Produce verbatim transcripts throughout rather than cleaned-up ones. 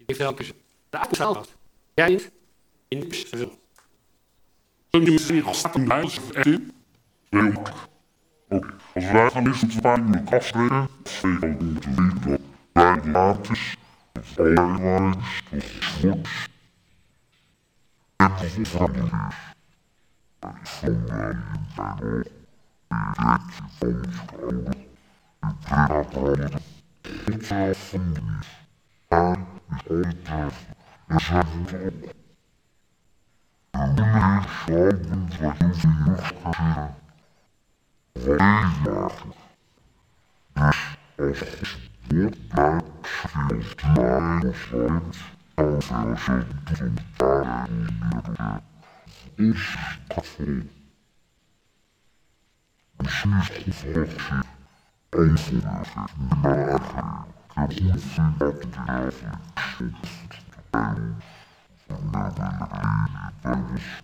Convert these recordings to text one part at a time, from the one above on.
heeft elke zin. De oude zaal. Jij niet? In de zin. Kun je misschien gaat een huis echt in? Heel makkelijk. Oké, als wij gaan eerst een paar uur afspreken, twee al doen te weten dat wij laat is, dat allerlei waar is, dat het wordt, en dat het veranderd is. Dat is van mij in mijn oog, direct van ons gehouden, en prima veranderd, tot zelf van de is. Hij is altijd terug, en zij moet ook. En nu is zij doet wat je van je nog gaat zeggen. Als God blijft veel klein of zoiets, dan veel ze doen daar en is dat vol. Misschien is God zich onvoorzichtig, maar eigenlijk kan God zien dat het eigenlijk soms en van mij willen leven bij ons.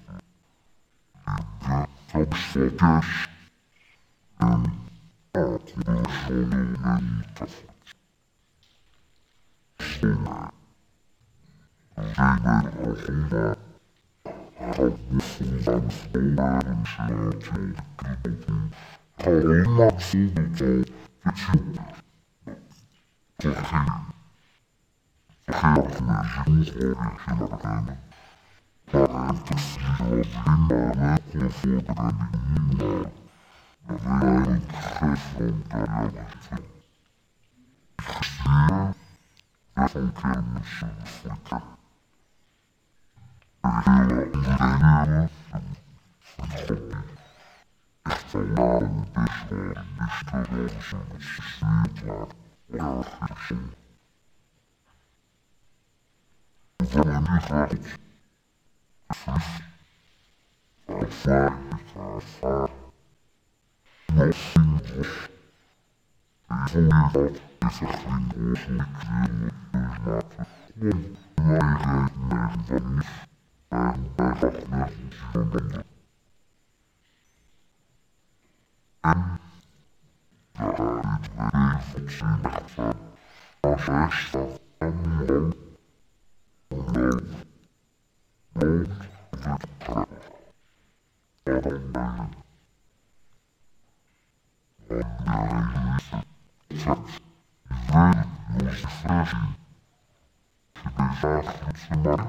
Dat is wat is en dat is zo'n niet te veel. Zonder. Zij werden al honger. Had misschien zijn sporen en slaatje geknippen. Alleen maar voelde zo dat je toch ging. Vergeet me zo hoor je maar rennen. Maar het is niet alleen maar lekker voorbereiding niemand. Dat wij niet geef van de rechten. Hier, daarvan kennen ze de flikker. Er hele ondernemingen van God. Echt al jaren best wel de beste regels in het systeem waar erg is om. Wanneer die gaat, is het fijn met haar vaar. Nog simpels. En voor je dat is er geen oorzaak creëren maken. Gewoon, wij rijden naar de niet. En wij dachten nergens van de en daar liet wij even zien achter. Als hij staat en dan, dan, dan, wordt het trek. En dan ben je. En jij liefde, zegt, ik weet het, jongens de versie. Je bent vaak goed voor mij.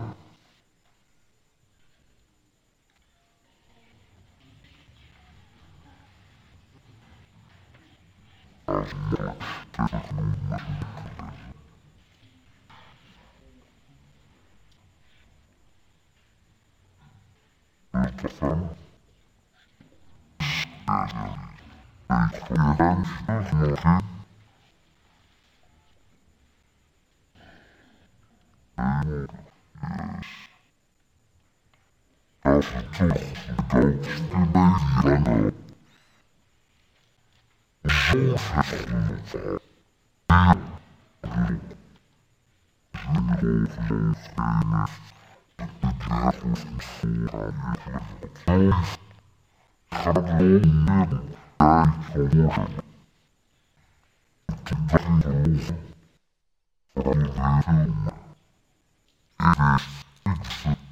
Als mooi, dat ik nooit meer weet ervan. Ik gooi reis terug nog in. En als je toch de doodste baby aan de zo verschillend zijn. Ja, ik geloof in geen bedrijf of voor eigenlijk het hoofd. Gaat loon hebben, daar verhoren. Ik ben geloven. Dat ik weet hem. Ik wist iets van.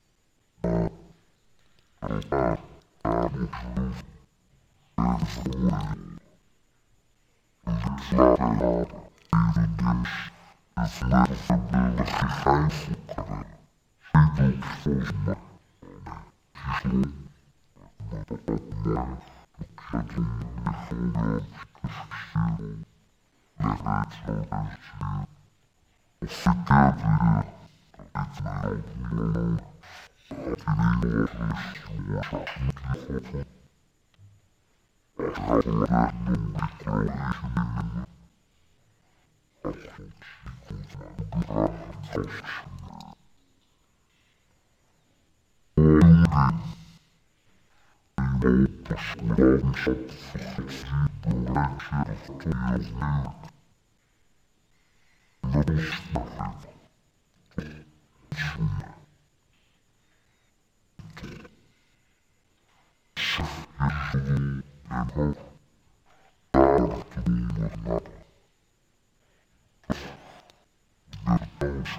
En daar, daar moet je leven. En verhoren. En ik slaap er later. Even dus. Het leven verbeelde gegeven voor. Geen dood volgens mij. Het is leuk. Maar dat het mooi. Ik zet hem in de goede. Geschreven. Leg mij het zo bij het of verkeerd weer. Dat ik mij ook niet lang. Dat hij niet meer is. Oorzaak moet die God. Als hij alweer doen, ik wil even nemen. Als God, die komt naar de graag en vast. Oren. En ook pas lang zat vergeten bereikt zich tot je opnieuw. Dat is maar even. Zonde. Zeg je zoel en hoog. Daar te doen wat nat. Net als